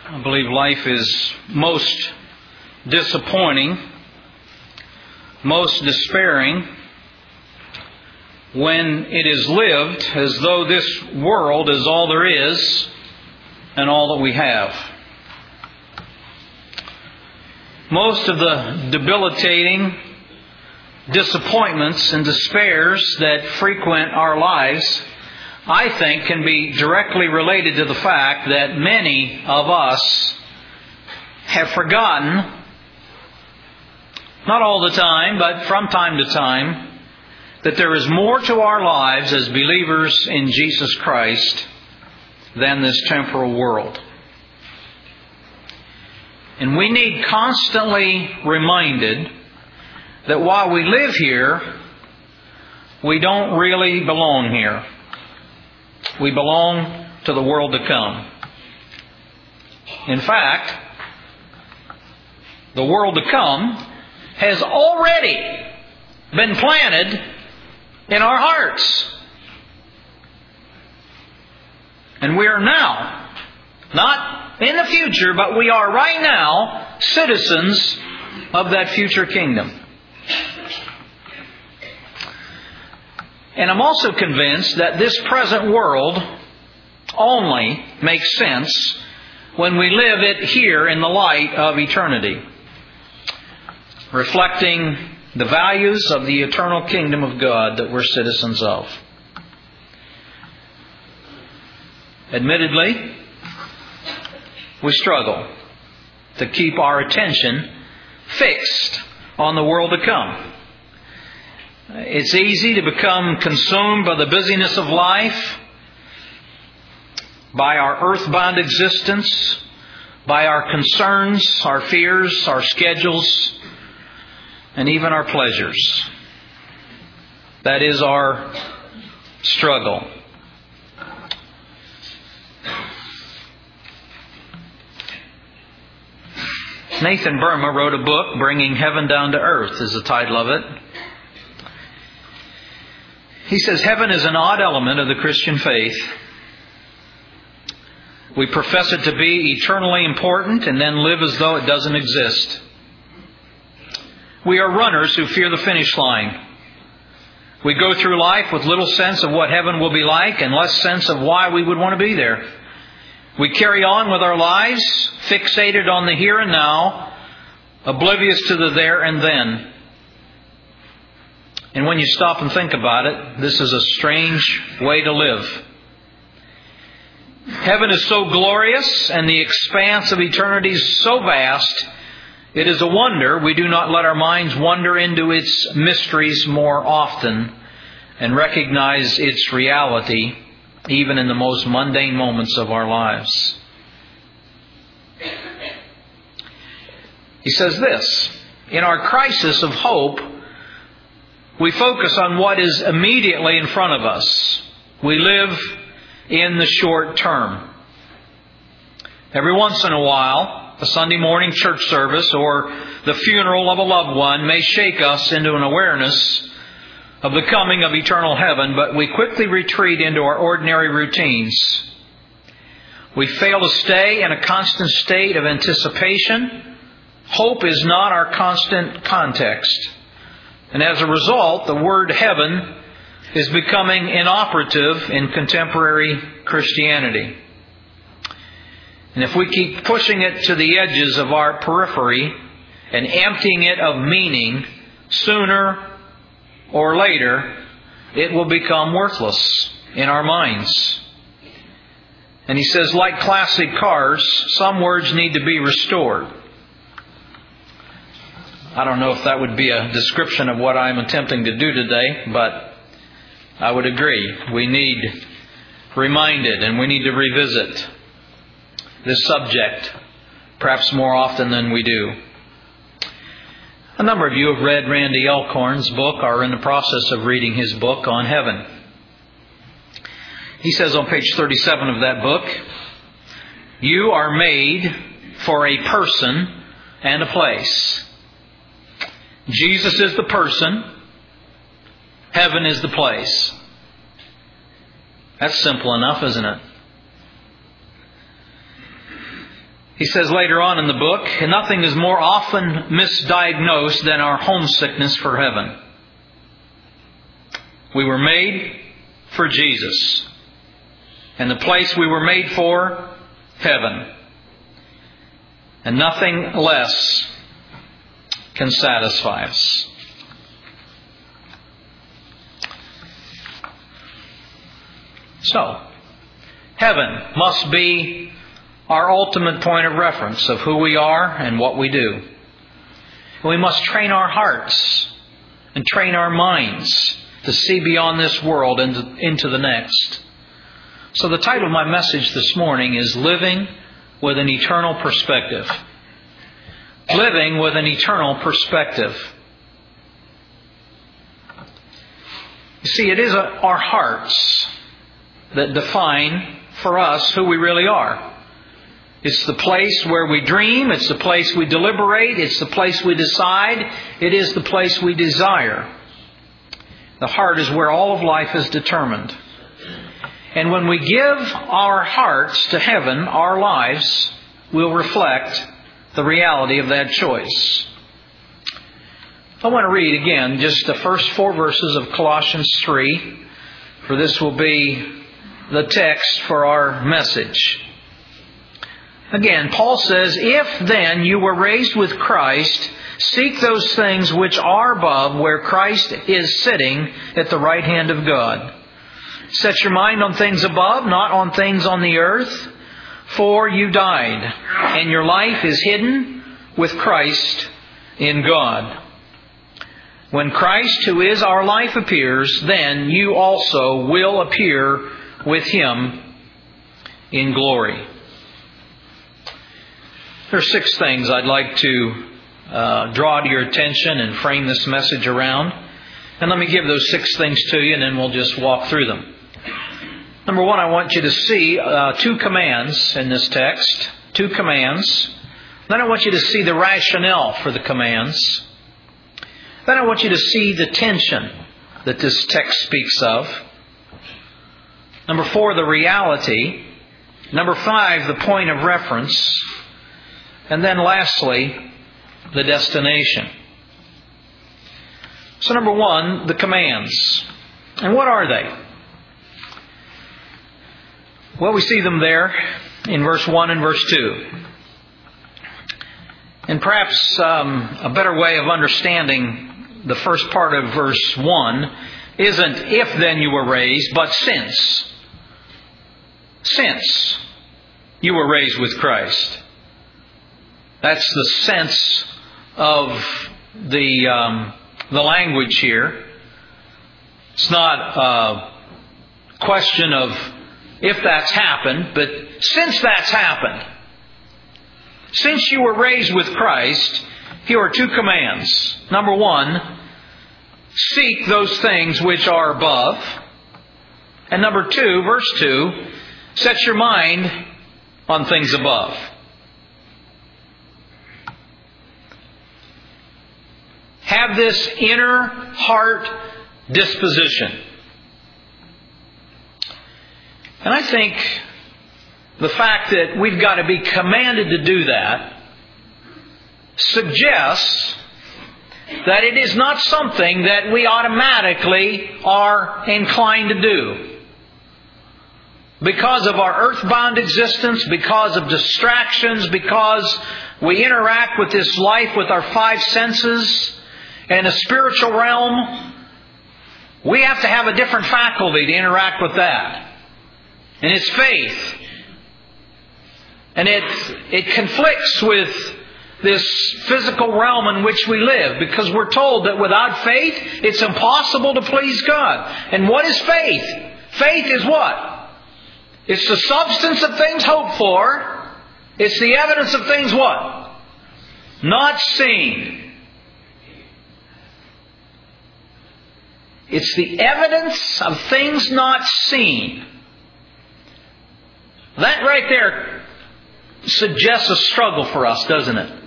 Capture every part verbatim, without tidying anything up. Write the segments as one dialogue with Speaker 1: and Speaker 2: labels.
Speaker 1: I believe life is most disappointing, most despairing, when it is lived as though this world is all there is and all that we have. Most of the debilitating disappointments and despairs that frequent our lives, I think, can be directly related to the fact that many of us have forgotten, not all the time, but from time to time, that there is more to our lives as believers in Jesus Christ than this temporal world. And we need constantly reminded that while we live here, we don't really belong here. We belong to the world to come. In fact, the world to come has already been planted in our hearts. And we are now, not in the future, but we are right now citizens of that future kingdom. And I'm also convinced that this present world only makes sense when we live it here in the light of eternity, reflecting the values of the eternal kingdom of God that we're citizens of. Admittedly, we struggle to keep our attention fixed on the world to come. It's easy to become consumed by the busyness of life, by our earthbound existence, by our concerns, our fears, our schedules, and even our pleasures. That is our struggle. Nathan Burma wrote a book, Bringing Heaven Down to Earth is the title of it. He says, heaven is an odd element of the Christian faith. We profess it to be eternally important and then live as though it doesn't exist. We are runners who fear the finish line. We go through life with little sense of what heaven will be like and less sense of why we would want to be there. We carry on with our lives, fixated on the here and now, oblivious to the there and then. And when you stop and think about it, this is a strange way to live. Heaven is so glorious and the expanse of eternity is so vast, it is a wonder we do not let our minds wander into its mysteries more often and recognize its reality even in the most mundane moments of our lives. He says this, in our crisis of hope, we focus on what is immediately in front of us. We live in the short term. Every once in a while, a Sunday morning church service or the funeral of a loved one may shake us into an awareness of the coming of eternal heaven, but we quickly retreat into our ordinary routines. We fail to stay in a constant state of anticipation. Hope is not our constant context. And as a result, the word heaven is becoming inoperative in contemporary Christianity. And if we keep pushing it to the edges of our periphery and emptying it of meaning, sooner or later, it will become worthless in our minds. And he says, like classic cars, some words need to be restored. I don't know if that would be a description of what I'm attempting to do today, but I would agree. We need reminded and we need to revisit this subject perhaps more often than we do. A number of you have read Randy Alcorn's book or are in the process of reading his book on heaven. He says on page thirty-seven of that book, you are made for a person and a place. Jesus is the person. Heaven is the place. That's simple enough, isn't it? He says later on in the book, nothing is more often misdiagnosed than our homesickness for heaven. We were made for Jesus. And the place we were made for, heaven. And nothing less can satisfy us. So, heaven must be our ultimate point of reference of who we are and what we do. We must train our hearts and train our minds to see beyond this world and into the next. So the title of my message this morning is Living with an Eternal Perspective. Living with an eternal perspective. You see, it is our hearts that define for us who we really are. It's the place where we dream. It's the place we deliberate. It's the place we decide. It is the place we desire. The heart is where all of life is determined. And when we give our hearts to heaven, our lives will reflect the reality of that choice. I want to read again just the first four verses of Colossians three, for this will be the text for our message. Again, Paul says, "If then you were raised with Christ, seek those things which are above, where Christ is sitting at the right hand of God. Set your mind on things above, not on things on the earth. For you died, and your life is hidden with Christ in God. When Christ, who is our life, appears, then you also will appear with Him in glory." There are six things I'd like to uh, draw to your attention and frame this message around. And let me give those six things to you, and then we'll just walk through them. Number one, I want you to see uh, two commands in this text. Two commands. Then I want you to see the rationale for the commands. Then I want you to see the tension that this text speaks of. Number four, the reality. Number five, the point of reference. And then lastly, the destination. So number one, the commands. And what are they? Well, we see them there in verse one and verse two. And perhaps um, a better way of understanding the first part of verse one isn't if then you were raised, but since. Since you were raised with Christ. That's the sense of the um, the language here. It's not a question of if that's happened, but since that's happened. Since you were raised with Christ, here are two commands. Number one, seek those things which are above. And number two, verse two, set your mind on things above. Have this inner heart disposition. And I think the fact that we've got to be commanded to do that suggests that it is not something that we automatically are inclined to do. Because of our earthbound existence, because of distractions, because we interact with this life with our five senses, and a spiritual realm, we have to have a different faculty to interact with that. And it's faith. And it, it conflicts with this physical realm in which we live, because we're told that without faith, it's impossible to please God. And what is faith? Faith is what? It's the substance of things hoped for. It's the evidence of things what? Not seen. It's the evidence of things not seen. That right there suggests a struggle for us, doesn't it?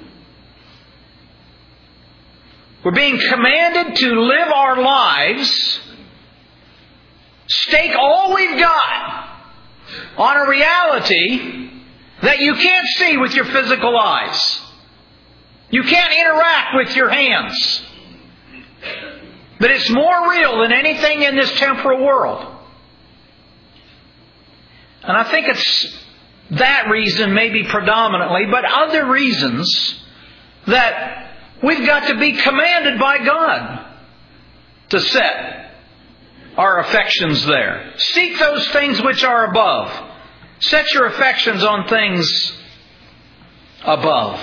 Speaker 1: We're being commanded to live our lives, stake all we've got on a reality that you can't see with your physical eyes. You can't interact with your hands. But it's more real than anything in this temporal world. And I think it's that reason maybe predominantly, but other reasons that we've got to be commanded by God to set our affections there. Seek those things which are above. Set your affections on things above.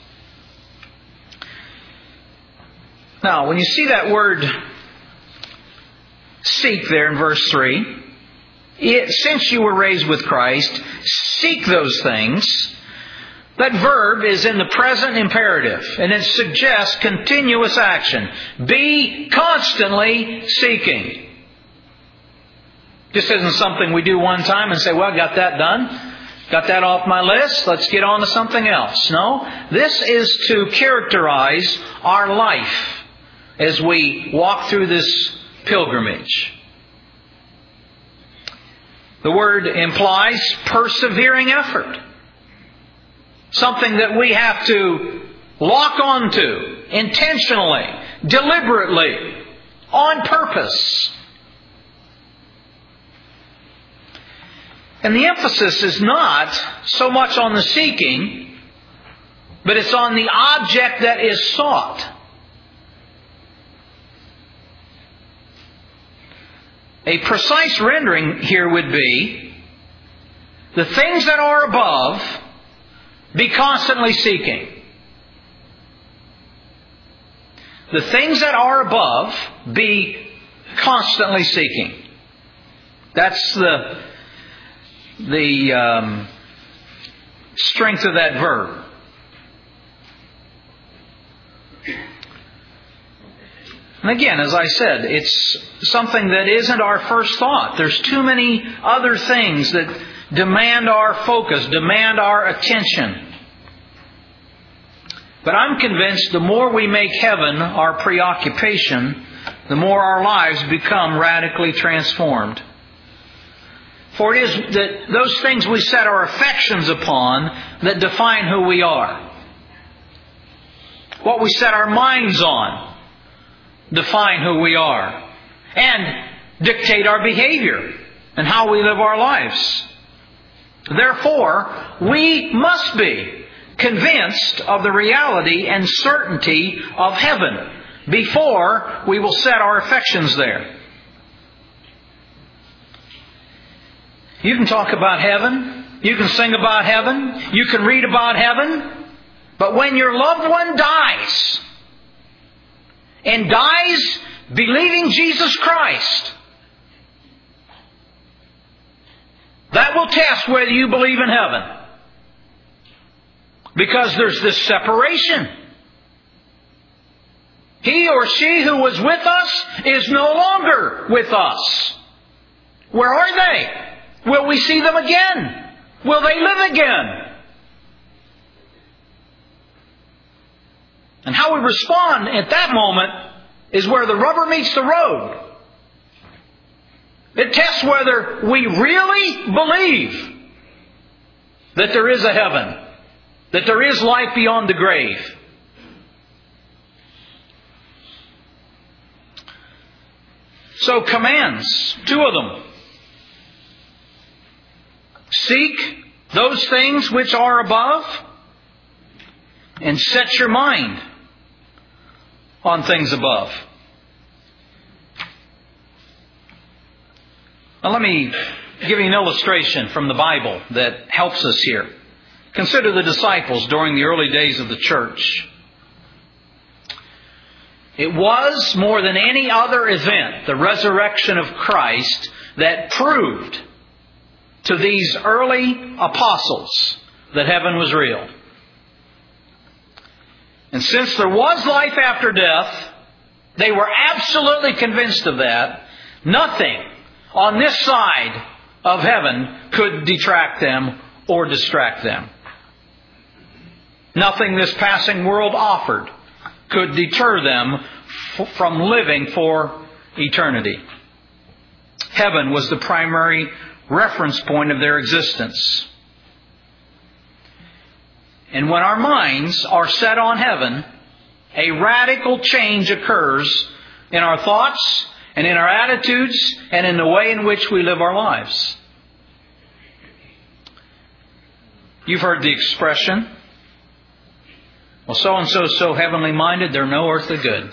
Speaker 1: Now, when you see that word seek there in verse three, it, since you were raised with Christ, seek those things. That verb is in the present imperative, and it suggests continuous action. Be constantly seeking. This isn't something we do one time and say, well, got that done. Got that off my list. Let's get on to something else. No, this is to characterize our life as we walk through this pilgrimage. The word implies persevering effort. Something that we have to lock onto intentionally, deliberately, on purpose. And the emphasis is not so much on the seeking, but it's on the object that is sought. A precise rendering here would be, the things that are above, be constantly seeking. The things that are above, be constantly seeking. That's the, the um, strength of that verb. And again, as I said, it's something that isn't our first thought. There's too many other things that demand our focus, demand our attention. But I'm convinced the more we make heaven our preoccupation, the more our lives become radically transformed. For it is that those things we set our affections upon that define who we are. What we set our minds on define who we are and dictate our behavior and how we live our lives. Therefore, we must be convinced of the reality and certainty of heaven before we will set our affections there. You can talk about heaven. You can sing about heaven. You can read about heaven. But when your loved one dies, and dies believing Jesus Christ, that will test whether you believe in heaven. Because there's this separation. He or she who was with us is no longer with us. Where are they? Will we see them again? Will they live again? And how we respond at that moment is where the rubber meets the road. It tests whether we really believe that there is a heaven, that there is life beyond the grave. So commands, two of them. Seek those things which are above, and set your mind on things above. Now let me give you an illustration from the Bible that helps us here. Consider the disciples during the early days of the church. It was, more than any other event, the resurrection of Christ that proved to these early apostles that heaven was real. And since there was life after death, they were absolutely convinced of that. Nothing on this side of heaven could detract them or distract them. Nothing this passing world offered could deter them f- from living for eternity. Heaven was the primary reference point of their existence. And when our minds are set on heaven, a radical change occurs in our thoughts and in our attitudes and in the way in which we live our lives. You've heard the expression, well, so-and-so is so heavenly minded, they're no earthly good.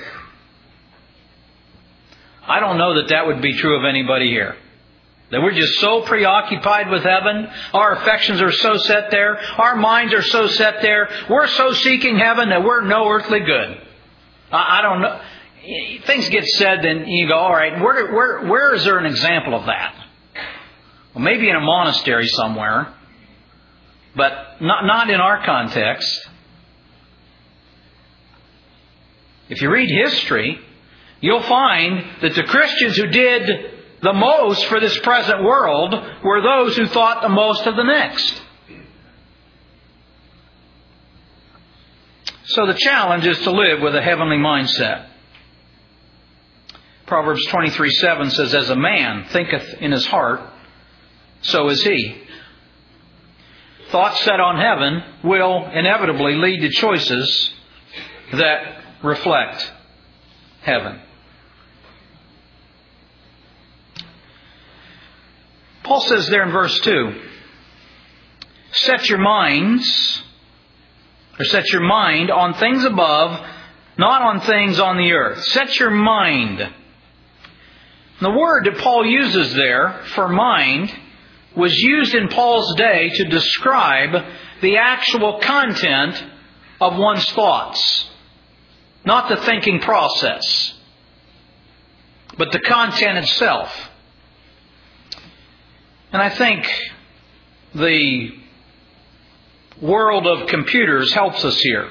Speaker 1: I don't know that that would be true of anybody here. That we're just so preoccupied with heaven. Our affections are so set there. Our minds are so set there. We're so seeking heaven that we're no earthly good. I, I don't know. Things get said and you go, all right, where, where, where is there an example of that? Well, maybe in a monastery somewhere. But not, not in our context. If you read history, you'll find that the Christians who did the most for this present world were those who thought the most of the next. So the challenge is to live with a heavenly mindset. Proverbs twenty-three seven says, as a man thinketh in his heart, so is he. Thoughts set on heaven will inevitably lead to choices that reflect heaven. Paul says there in verse two, set your minds, or set your mind on things above, not on things on the earth. Set your mind. The word that Paul uses there for mind was used in Paul's day to describe the actual content of one's thoughts. Not the thinking process, but the content itself. And I think the world of computers helps us here.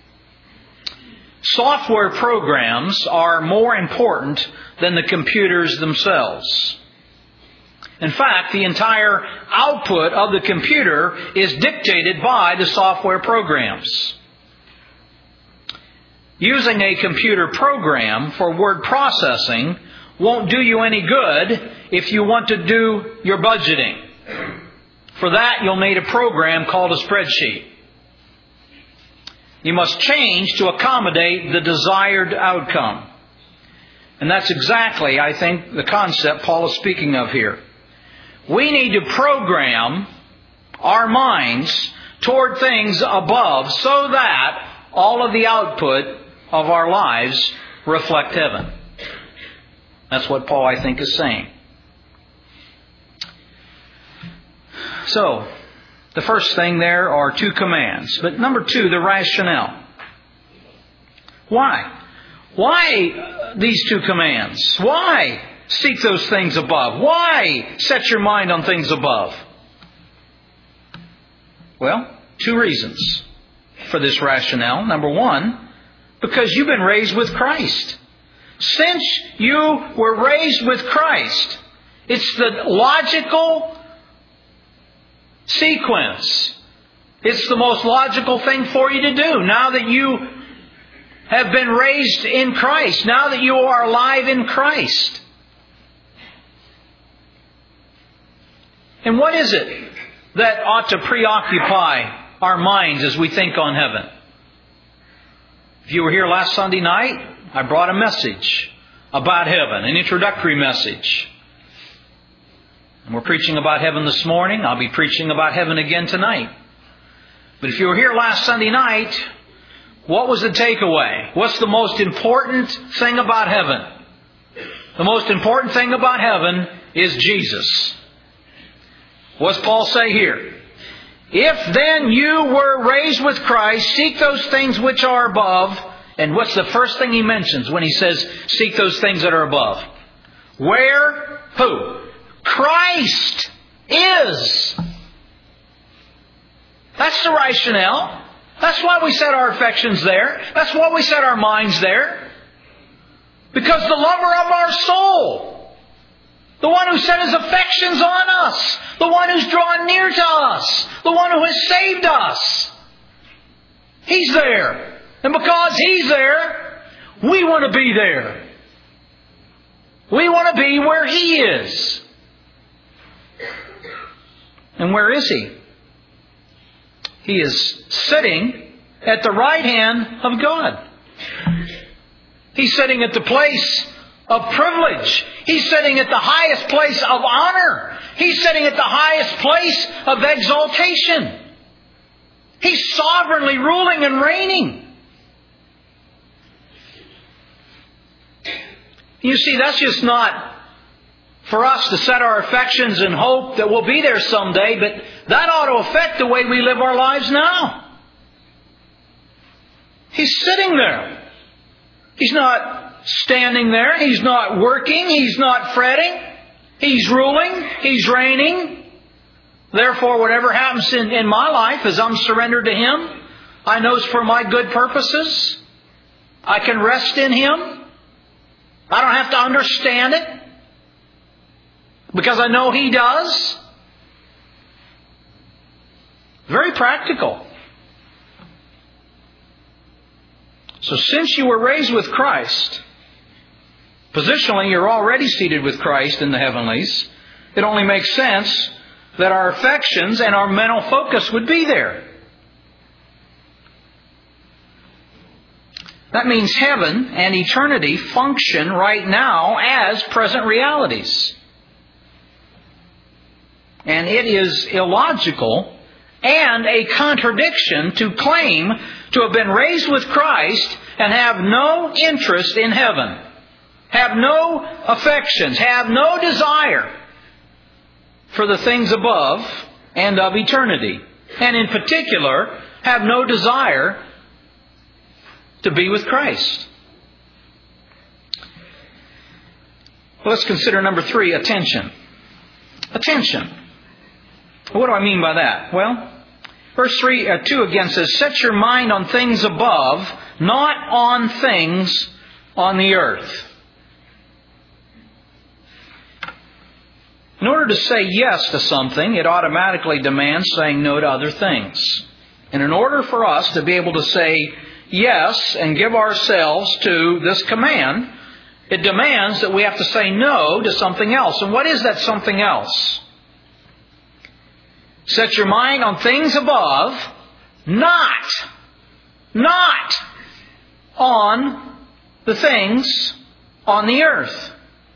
Speaker 1: Software programs are more important than the computers themselves. In fact, the entire output of the computer is dictated by the software programs. Using a computer program for word processing won't do you any good if you want to do your budgeting. For that, you'll need a program called a spreadsheet. You must change to accommodate the desired outcome. And that's exactly, I think, the concept Paul is speaking of here. We need to program our minds toward things above so that all of the output of our lives reflect heaven. That's what Paul, I think, is saying. So, the first thing there are two commands. But number two, the rationale. Why? Why these two commands? Why seek those things above? Why set your mind on things above? Well, two reasons for this rationale. Number one, because you've been raised with Christ. Since you were raised with Christ, it's the logical sequence. It's the most logical thing for you to do. Now that you have been raised in Christ, now that you are alive in Christ. And what is it that ought to preoccupy our minds as we think on heaven? If you were here last Sunday night, I brought a message about heaven, an introductory message. And we're preaching about heaven this morning. I'll be preaching about heaven again tonight. But if you were here last Sunday night, what was the takeaway? What's the most important thing about heaven? The most important thing about heaven is Jesus. What's Paul say here? If then you were raised with Christ, seek those things which are above. And what's the first thing he mentions when he says, seek those things that are above? Where? Who? Christ is. That's the rationale. That's why we set our affections there. That's why we set our minds there. Because the lover of our soul, the one who set his affections on us, the one who's drawn near to us, the one who has saved us, He's there. And because He's there, we want to be there. We want to be where He is. And where is He? He is sitting at the right hand of God. He's sitting at the place of privilege. He's sitting at the highest place of honor. He's sitting at the highest place of exaltation. He's sovereignly ruling and reigning. You see, that's just not for us to set our affections and hope that we'll be there someday, but that ought to affect the way we live our lives now. He's sitting there. He's not standing there. He's not working. He's not fretting. He's ruling. He's reigning. Therefore, whatever happens in, in my life as I'm surrendered to Him, I know it's for my good purposes. I can rest in Him. I don't have to understand it, because I know He does. Very practical. So since you were raised with Christ, positionally you're already seated with Christ in the heavenlies, it only makes sense that our affections and our mental focus would be there. That means heaven and eternity function right now as present realities. And it is illogical and a contradiction to claim to have been raised with Christ and have no interest in heaven, have no affections, have no desire for the things above and of eternity, and in particular, have no desire to be with Christ. Let's consider number three, attention. Attention. What do I mean by that? Well, verse three, uh, two again says, set your mind on things above, not on things on the earth. In order to say yes to something, it automatically demands saying no to other things. And in order for us to be able to say yes and give ourselves to this command, it demands that we have to say no to something else. And what is that something else? Set your mind on things above, not, not on the things on the earth.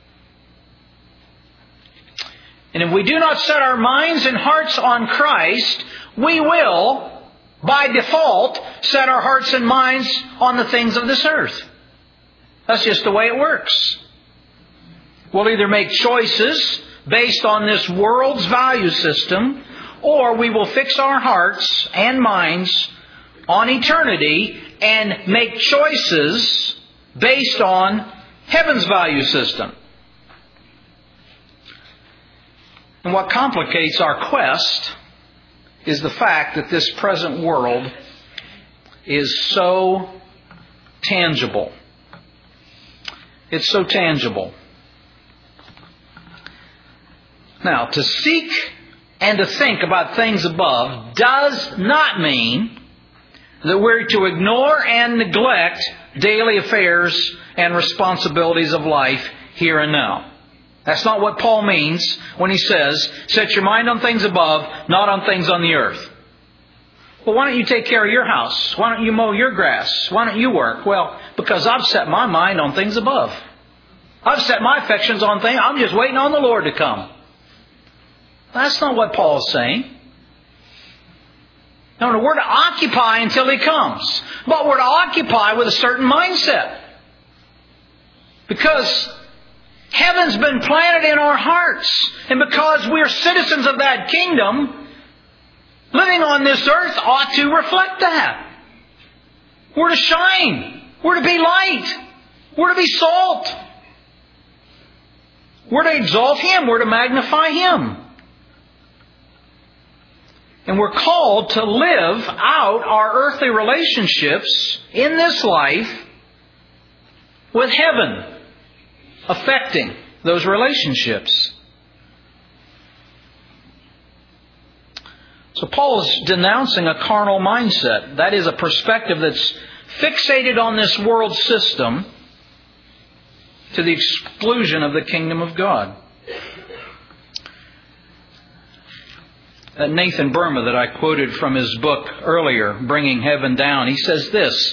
Speaker 1: And if we do not set our minds and hearts on Christ, we will, by default, set our hearts and minds on the things of this earth. That's just the way it works. We'll either make choices based on this world's value system, or we will fix our hearts and minds on eternity and make choices based on heaven's value system. And what complicates our quest is the fact that this present world is so tangible. It's so tangible. Now, to seek and to think about things above does not mean that we're to ignore and neglect daily affairs and responsibilities of life here and now. That's not what Paul means when he says, set your mind on things above, not on things on the earth. Well, why don't you take care of your house? Why don't you mow your grass? Why don't you work? Well, because I've set my mind on things above. I've set my affections on things. I'm just waiting on the Lord to come. That's not what Paul is saying. No, no, we're to occupy until He comes. But we're to occupy with a certain mindset. Because heaven's been planted in our hearts. And because we're citizens of that kingdom, living on this earth ought to reflect that. We're to shine. We're to be light. We're to be salt. We're to exalt Him. We're to magnify Him. And we're called to live out our earthly relationships in this life with heaven affecting those relationships. So Paul is denouncing a carnal mindset. That is a perspective that's fixated on this world system to the exclusion of the kingdom of God. uh, Nathan Burma that I quoted from his book earlier, Bringing Heaven Down. He says this,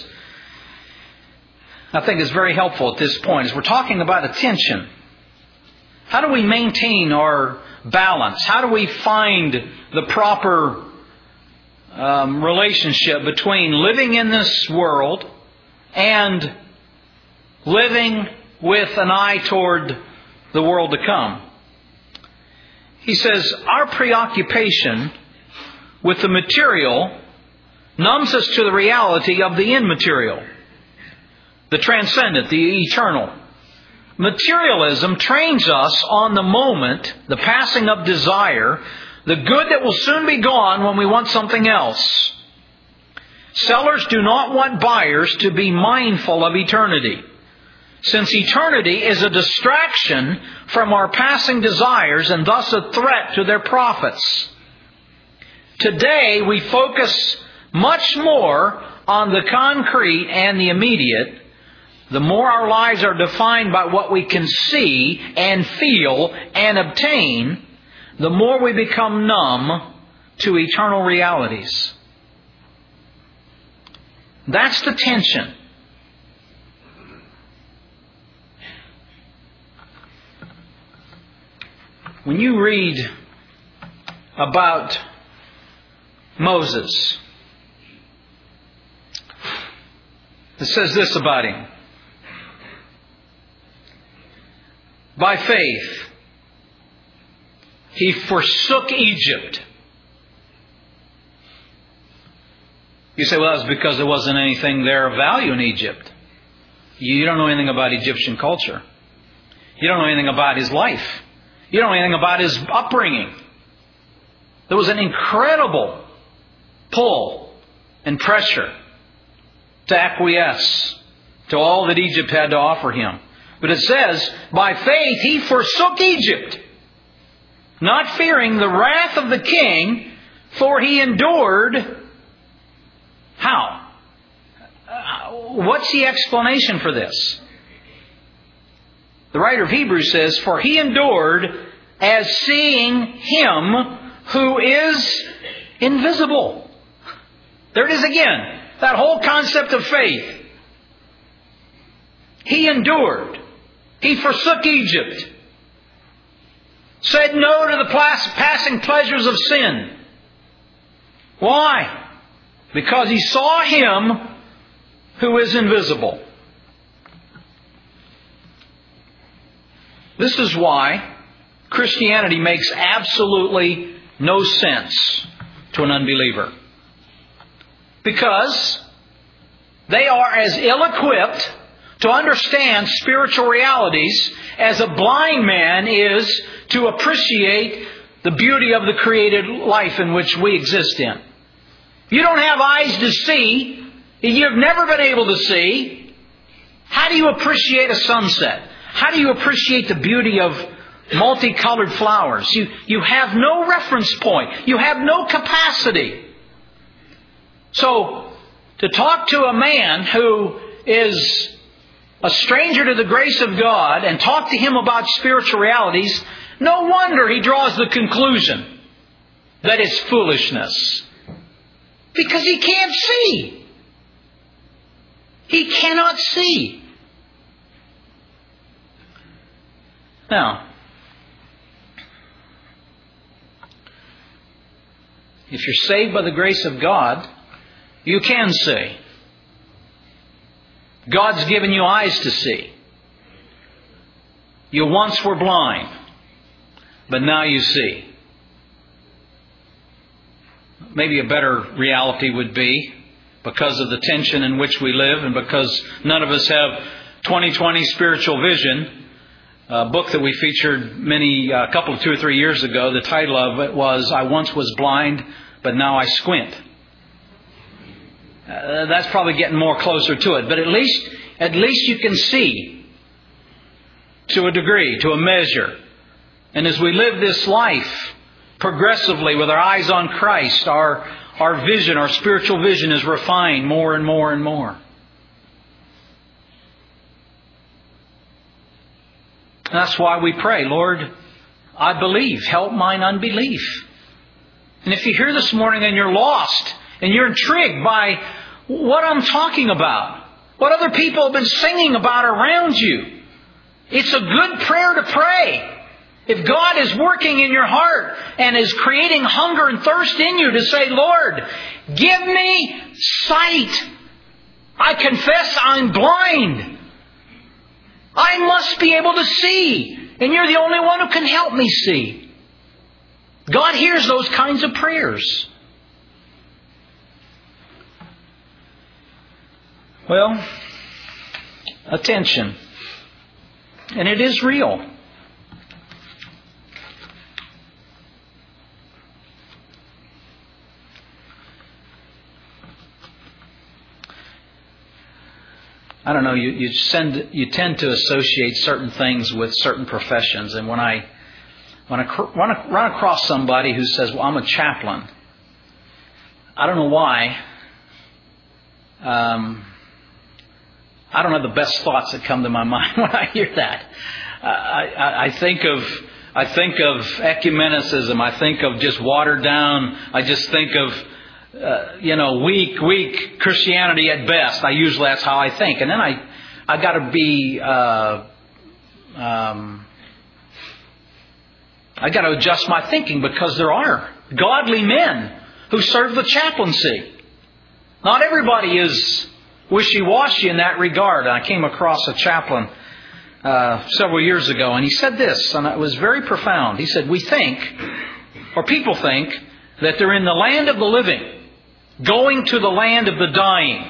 Speaker 1: I think it's very helpful at this point, as we're talking about attention. How do we maintain our balance? How do we find the proper um, relationship between living in this world and living with an eye toward the world to come? He says, our preoccupation with the material numbs us to the reality of the immaterial, the transcendent, the eternal. Materialism trains us on the moment, the passing of desire, the good that will soon be gone when we want something else. Sellers do not want buyers to be mindful of eternity, since eternity is a distraction from our passing desires and thus a threat to their profits. Today we focus much more on the concrete and the immediate. The more our lives are defined by what we can see and feel and obtain, the more we become numb to eternal realities. That's the tension. When you read about Moses, it says this about him. By faith, he forsook Egypt. You say, well, that was because there wasn't anything there of value in Egypt. You don't know anything about Egyptian culture. You don't know anything about his life. You don't know anything about his upbringing. There was an incredible pull and pressure to acquiesce to all that Egypt had to offer him. But it says, by faith he forsook Egypt, not fearing the wrath of the king, for he endured. How? Uh, what's the explanation for this? The writer of Hebrews says, for he endured as seeing him who is invisible. There it is again. That whole concept of faith. He endured. He forsook Egypt. Said no to the passing pleasures of sin. Why? Because he saw him who is invisible. This is why Christianity makes absolutely no sense to an unbeliever. Because they are as ill-equipped to understand spiritual realities as a blind man is to appreciate the beauty of the created life in which we exist in. You don't have eyes to see. You've never been able to see. How do you appreciate a sunset? How do you appreciate the beauty of multicolored flowers? You, you have no reference point. You have no capacity. So, to talk to a man who is a stranger to the grace of God and talk to him about spiritual realities, no wonder he draws the conclusion that it's foolishness. Because he can't see. He cannot see. Now, if you're saved by the grace of God, you can see. God's given you eyes to see. You once were blind, but now you see. Maybe a better reality would be, because of the tension in which we live and because none of us have twenty twenty spiritual vision, a book that we featured many, a couple of two or three years ago, the title of it was, I Once Was Blind, But Now I Squint. Uh, that's probably getting more closer to it. But at least, at least you can see to a degree, to a measure. And as we live this life progressively with our eyes on Christ, our, our vision, our spiritual vision is refined more and more and more. That's why we pray, Lord, I believe, help mine unbelief. And if you're here this morning and you're lost and you're intrigued by what I'm talking about, what other people have been singing about around you, it's a good prayer to pray. If God is working in your heart and is creating hunger and thirst in you to say, Lord, give me sight. I confess I'm blind. I must be able to see. And you're the only one who can help me see. God hears those kinds of prayers. Well, attention. And it is real. I don't know, you, you, send, you tend to associate certain things with certain professions. And when I, when I run, run across somebody who says, well, I'm a chaplain, I don't know why. Um, I don't have the best thoughts that come to my mind when I hear that. Uh, I, I think of I think of ecumenicism. I think of just watered down. I just think of uh, you know weak, weak Christianity at best. I usually that's how I think, and then I I got to be uh, um, I got to adjust my thinking because there are godly men who serve the chaplaincy. Not everybody is wishy-washy in that regard. I came across a chaplain uh, several years ago, and he said this, and it was very profound. He said, we think, or people think, that they're in the land of the living, going to the land of the dying,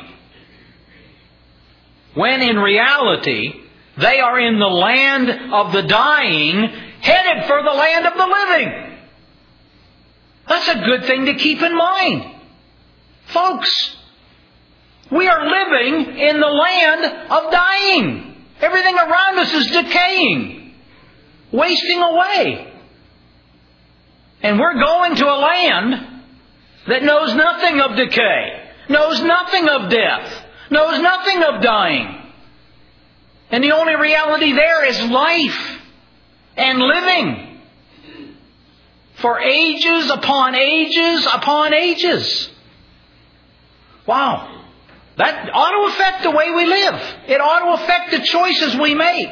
Speaker 1: when in reality, they are in the land of the dying, headed for the land of the living. That's a good thing to keep in mind. Folks, we are living in the land of dying. Everything around us is decaying, wasting away. And we're going to a land that knows nothing of decay, knows nothing of death, knows nothing of dying. And the only reality there is life and living for ages upon ages upon ages. Wow. That ought to affect the way we live. It ought to affect the choices we make.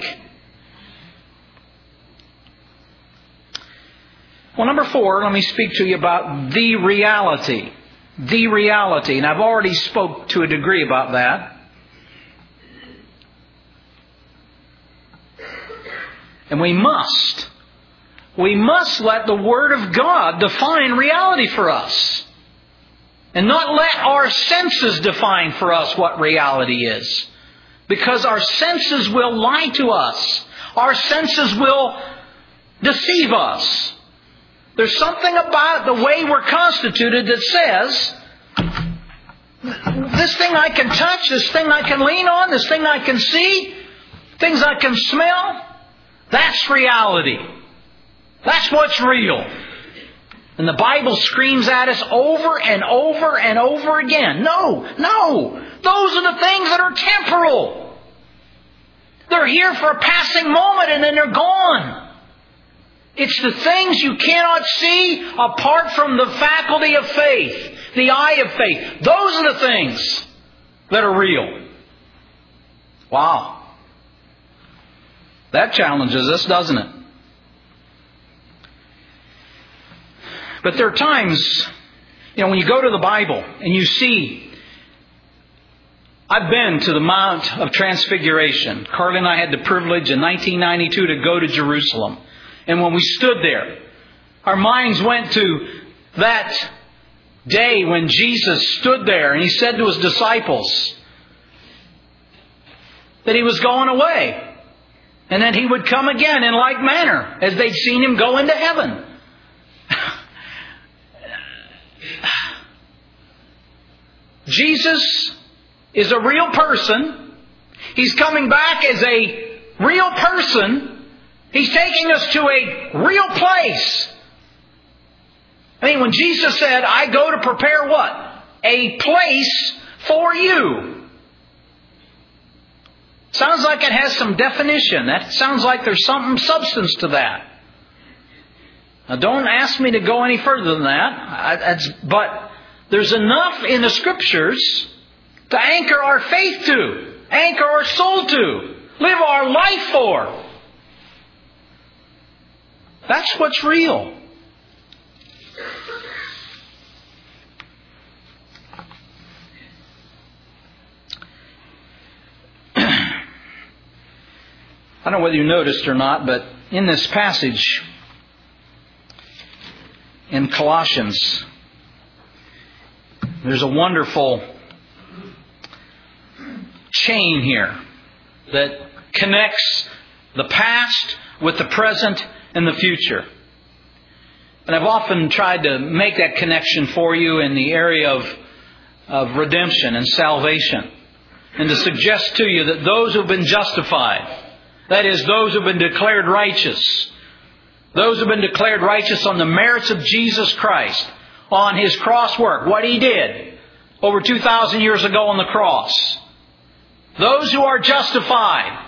Speaker 1: Well, number four, let me speak to you about the reality. The reality. And I've already spoke to a degree about that. And we must. We must let the Word of God define reality for us. And not let our senses define for us what reality is. Because our senses will lie to us. Our senses will deceive us. There's something about the way we're constituted that says, this thing I can touch, this thing I can lean on, this thing I can see, things I can smell, that's reality. That's what's real. And the Bible screams at us over and over and over again. No, no. Those are the things that are temporal. They're here for a passing moment and then they're gone. It's the things you cannot see apart from the faculty of faith, the eye of faith. Those are the things that are real. Wow. That challenges us, doesn't it? But there are times, you know, when you go to the Bible and you see, I've been to the Mount of Transfiguration. Carly and I had the privilege in nineteen ninety-two to go to Jerusalem. And when we stood there, our minds went to that day when Jesus stood there and He said to His disciples that He was going away. And that He would come again in like manner as they'd seen Him go into heaven. Jesus is a real person. He's coming back as a real person. He's taking us to a real place. I mean, when Jesus said, I go to prepare what? A place for you. Sounds like it has some definition. That sounds like there's some substance to that. Now, don't ask me to go any further than that. I, that's, but there's enough in the Scriptures to anchor our faith to, anchor our soul to, live our life for. That's what's real. I don't know whether you noticed or not, but in this passage in Colossians, there's a wonderful chain here that connects the past with the present and the future. And I've often tried to make that connection for you in the area of, of redemption and salvation. And to suggest to you that those who have been justified, that is, those who have been declared righteous, those who have been declared righteous on the merits of Jesus Christ, on His cross work, what He did over two thousand years ago on the cross. Those who are justified.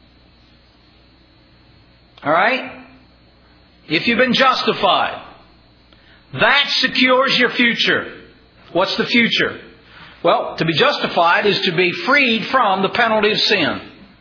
Speaker 1: All right? If you've been justified, that secures your future. What's the future? Well, to be justified is to be freed from the penalty of sin.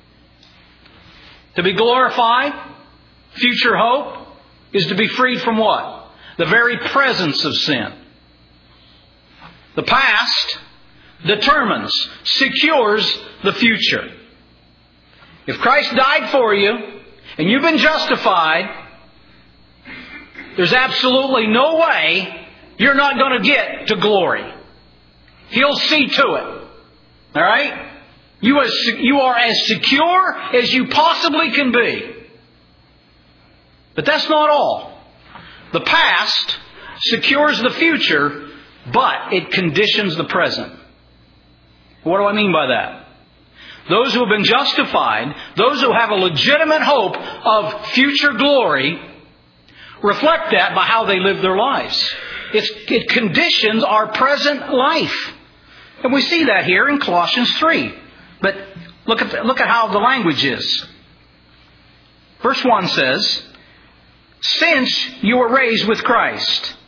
Speaker 1: To be glorified, future hope, is to be freed from what? The very presence of sin. The past determines, secures the future. If Christ died for you, and you've been justified, there's absolutely no way you're not going to get to glory. He'll see to it. All right? You, as, you are as secure as you possibly can be. But that's not all. The past secures the future, but it conditions the present. What do I mean by that? Those who have been justified, those who have a legitimate hope of future glory, reflect that by how they live their lives. It's, it conditions our present life. And we see that here in Colossians three. But look at, the, look at how the language is. Verse one says, since you were raised with Christ.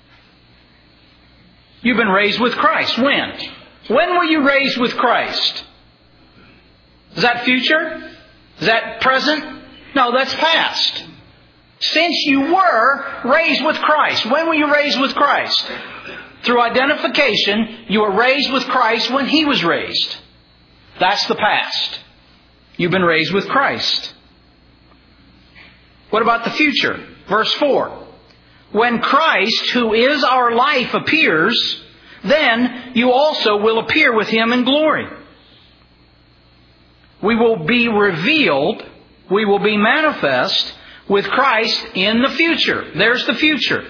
Speaker 1: You've been raised with Christ. When? When were you raised with Christ? Is that future? Is that present? No, that's past. Since you were raised with Christ. When were you raised with Christ? Through identification, you were raised with Christ when He was raised. That's the past. You've been raised with Christ. What about the future? Verse four. When Christ, who is our life, appears, then you also will appear with Him in glory. We will be revealed, we will be manifest with Christ in the future. There's the future.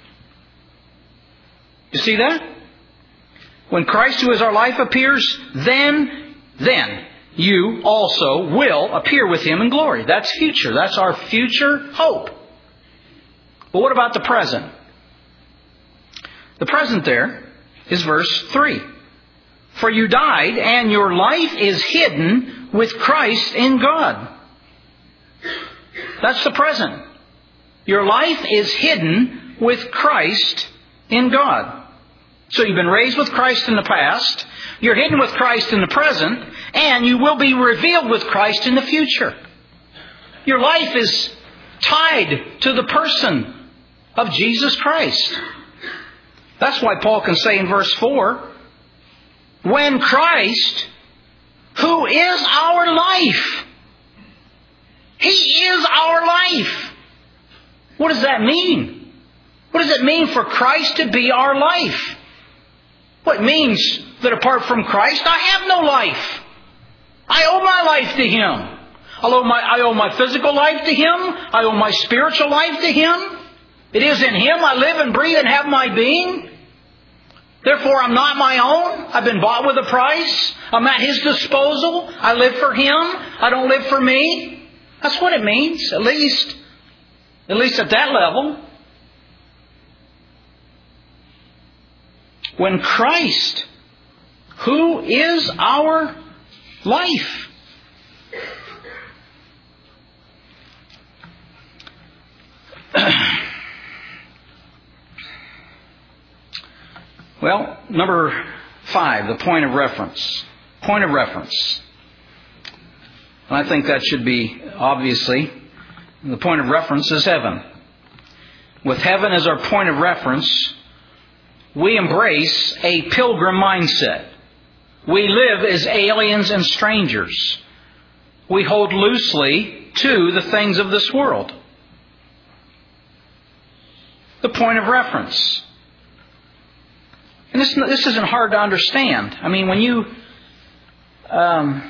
Speaker 1: You see that? When Christ, who is our life, appears, then, then you also will appear with Him in glory. That's future. That's our future hope. But what about the present? The present there is verse three. For you died, and your life is hidden with Christ in God. That's the present. Your life is hidden with Christ in God. So you've been raised with Christ in the past, you're hidden with Christ in the present, and you will be revealed with Christ in the future. Your life is tied to the person of Jesus Christ. That's why Paul can say in verse four, when Christ, who is our life, He is our life. What does that mean? What does it mean for Christ to be our life? Well, it means that apart from Christ, I have no life. I owe my life to Him. I owe my, I owe my physical life to Him. I owe my spiritual life to Him. It is in Him I live and breathe and have my being. Therefore, I'm not my own. I've been bought with a price. I'm at His disposal. I live for Him. I don't live for me. That's what it means, at least, at least at that level. When Christ, who is our life,
Speaker 2: Well, number five, the point of reference. Point of reference. And I think that should be, obviously, the point of reference is heaven. With heaven as our point of reference, we embrace a pilgrim mindset. We live as aliens and strangers. We hold loosely to the things of this world. The point of reference. And this, this isn't hard to understand. I mean, when you... Um,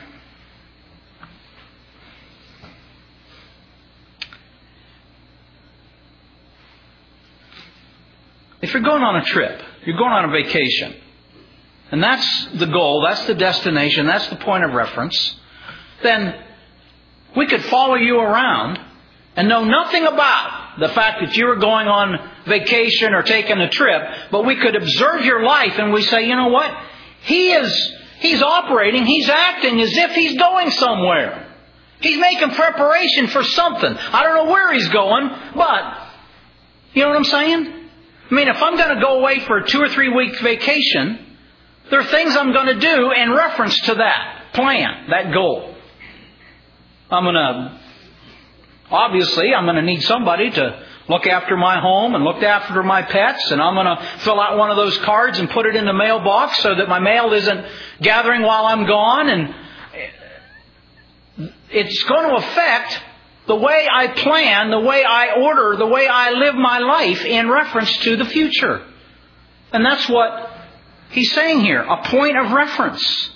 Speaker 2: if you're going on a trip, you're going on a vacation, and that's the goal, that's the destination, that's the point of reference, then we could follow you around and know nothing about the fact that you were going on vacation or taking a trip, but we could observe your life and we say, you know what? He is, he's operating, he's acting as if he's going somewhere. He's making preparation for something. I don't know where he's going, but you know what I'm saying? I mean, if I'm going to go away for a two or three week vacation, there are things I'm going to do in reference to that plan, that goal. I'm going to, obviously, I'm going to need somebody to look after my home and look after my pets, and I'm going to fill out one of those cards and put it in the mailbox so that my mail isn't gathering while I'm gone, and it's going to affect the way I plan, the way I order, the way I live my life in reference to the future. And that's what he's saying here, a point of reference.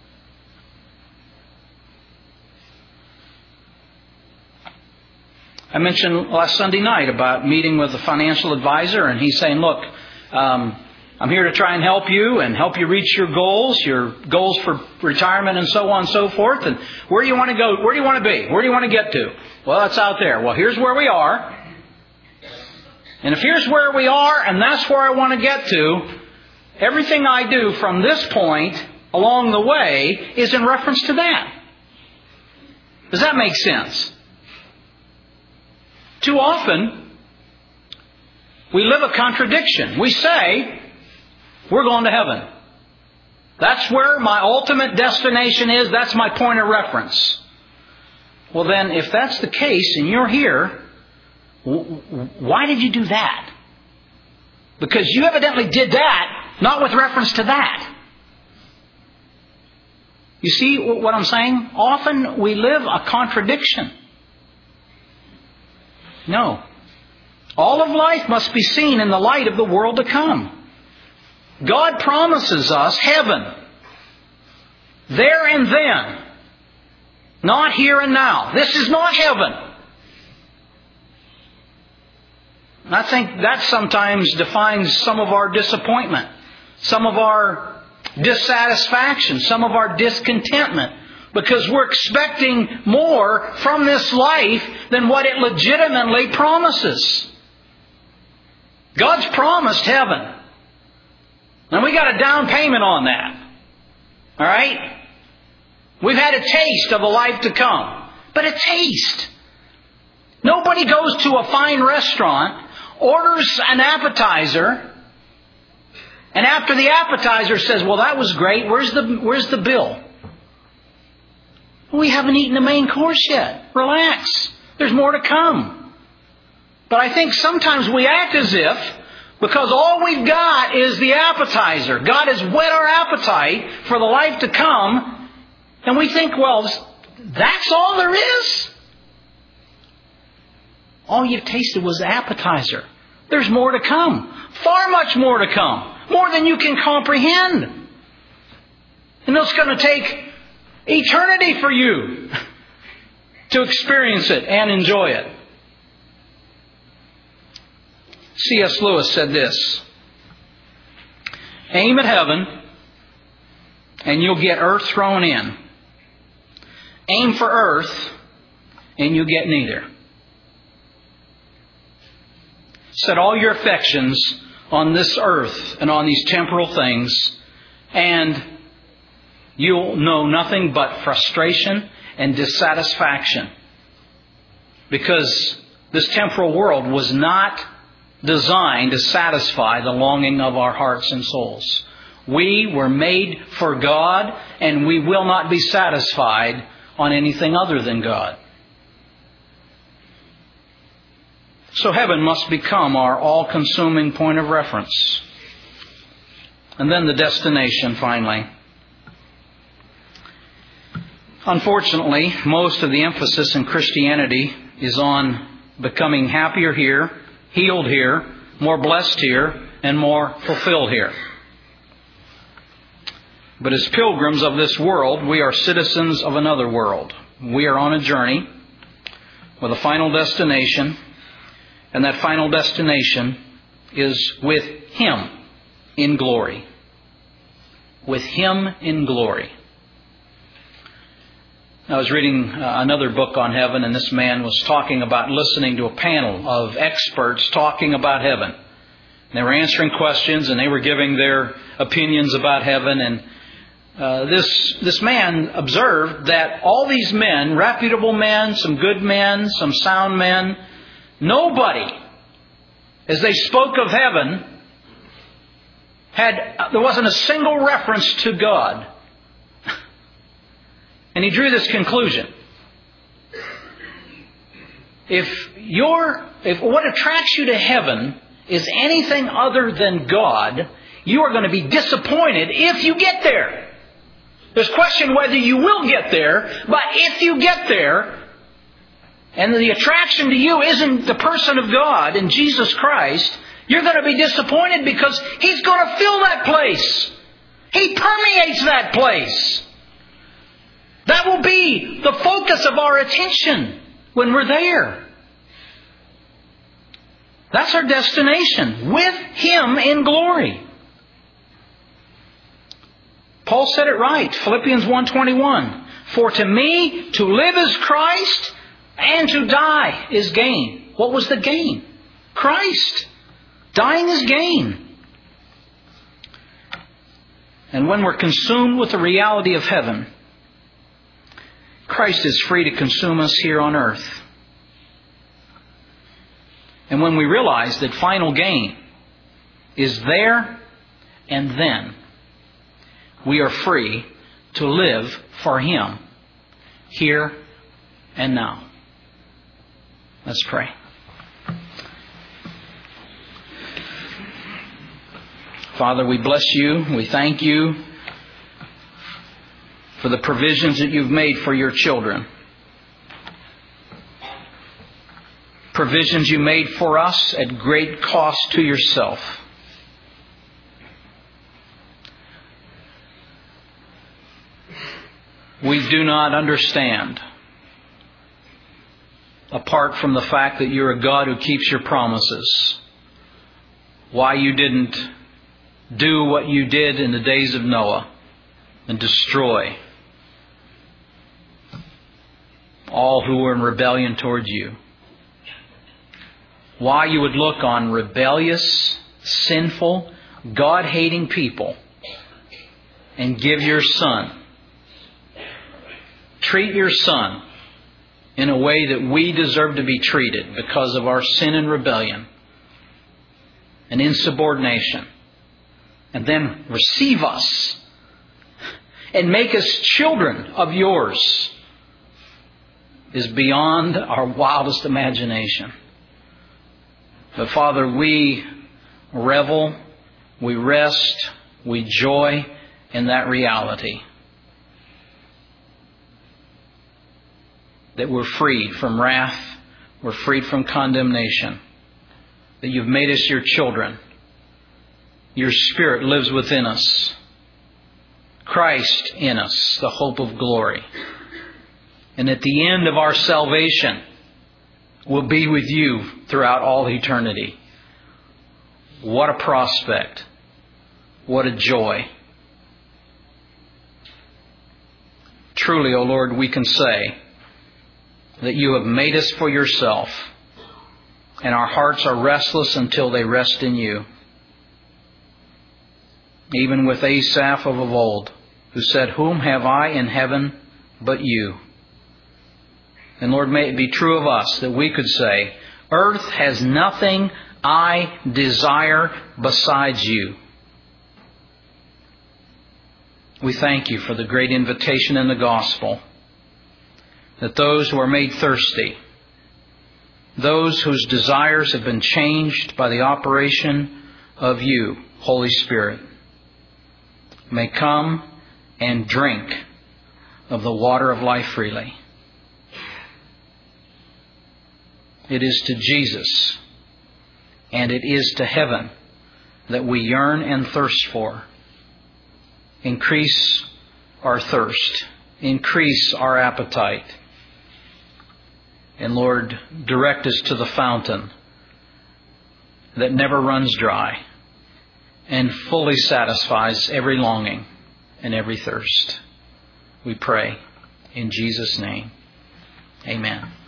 Speaker 2: I mentioned last Sunday night about meeting with a financial advisor, and he's saying, look, um, I'm here to try and help you and help you reach your goals, your goals for retirement and so on and so forth. And where do you want to go? Where do you want to be? Where do you want to get to? Well, it's out there. Well, here's where we are. And if here's where we are and that's where I want to get to, everything I do from this point along the way is in reference to that. Does that make sense? Too often, we live a contradiction. We say, we're going to heaven. That's where my ultimate destination is. That's my point of reference. Well then, if that's the case and you're here, why did you do that? Because you evidently did that, not with reference to that. You see what I'm saying? Often we live a contradiction. No. All of life must be seen in the light of the world to come. God promises us heaven. There and then. Not here and now. This is not heaven. And I think that sometimes defines some of our disappointment, some of our dissatisfaction, some of our discontentment, because we're expecting more from this life than what it legitimately promises. God's promised heaven. And we got a down payment on that. All right? We've had a taste of a life to come. But a taste. Nobody goes to a fine restaurant, orders an appetizer, and after the appetizer says, well, that was great, where's the, where's the bill? We haven't eaten the main course yet. Relax. There's more to come. But I think sometimes we act as if, because all we've got is the appetizer. God has whet our appetite for the life to come. And we think, well, that's all there is? All you've tasted was the appetizer. There's more to come. Far much more to come. More than you can comprehend. And it's going to take eternity for you to experience it and enjoy it. C S Lewis said this: aim at heaven and you'll get earth thrown in. Aim for earth and you'll get neither. Set all your affections on this earth and on these temporal things, and you'll know nothing but frustration and dissatisfaction. Because this temporal world was not designed to satisfy the longing of our hearts and souls. We were made for God, and we will not be satisfied on anything other than God. So heaven must become our all-consuming point of reference. And then the destination, finally. Unfortunately, most of the emphasis in Christianity is on becoming happier here, healed here, more blessed here, and more fulfilled here. But as pilgrims of this world, we are citizens of another world. We are on a journey with a final destination, and that final destination is with Him in glory. With Him in glory. I was reading another book on heaven, and this man was talking about listening to a panel of experts talking about heaven. They were answering questions, and they were giving their opinions about heaven. And uh, this this man observed that all these men, reputable men, some good men, some sound men, nobody, as they spoke of heaven, had there wasn't a single reference to God. And he drew this conclusion. If your if what attracts you to heaven is anything other than God, you are going to be disappointed if you get there. There's question whether you will get there, but if you get there, and the attraction to you isn't the person of God in Jesus Christ, you're going to be disappointed because He's going to fill that place. He permeates that place. That will be the focus of our attention when we're there. That's our destination, with Him in glory. Paul said it right, Philippians one twenty-one. For to me, to live is Christ, and to die is gain. What was the gain? Christ. Dying is gain. And when we're consumed with the reality of heaven, Christ is free to consume us here on earth. And when we realize that final gain is there and then, we are free to live for Him here and now. Let's pray. Father, we bless You. We thank You for the provisions that You've made for Your children. Provisions You made for us at great cost to Yourself. We do not understand, apart from the fact that You're a God who keeps Your promises, why You didn't do what You did in the days of Noah and destroy all who were in rebellion towards You. Why You would look on rebellious, sinful, God-hating people and give Your Son. Treat Your Son in a way that we deserve to be treated because of our sin and rebellion and insubordination. And then receive us and make us children of Yours is beyond our wildest imagination. But Father, we revel, we rest, we joy in that reality. That we're freed from wrath, we're freed from condemnation. That You've made us Your children. Your Spirit lives within us. Christ in us, the hope of glory. And at the end of our salvation, we'll be with You throughout all eternity. What a prospect. What a joy. Truly, O Lord, we can say that You have made us for Yourself, and our hearts are restless until they rest in You. Even with Asaph of old, who said, Whom have I in heaven but You? And Lord, may it be true of us that we could say, Earth has nothing I desire besides you. We thank you for the great invitation in the gospel that those who are made thirsty, those whose desires have been changed by the operation of you, Holy Spirit, may come and drink of the water of life freely. It is to Jesus and it is to heaven that we yearn and thirst for. Increase our thirst. Increase our appetite. And Lord, direct us to the fountain that never runs dry and fully satisfies every longing and every thirst. We pray in Jesus' name. Amen.